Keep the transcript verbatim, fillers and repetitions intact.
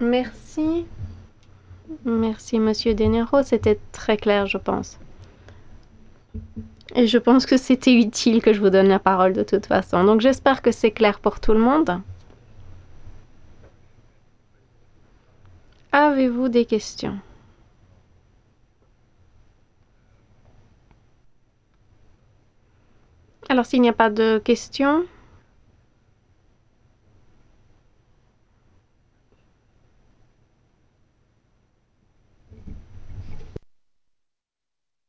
Merci. Merci, Monsieur De Niro. C'était très clair, je pense. Et je pense que c'était utile que je vous donne la parole de toute façon. Donc j'espère que c'est clair pour tout le monde. Avez-vous des questions? Alors s'il n'y a pas de questions,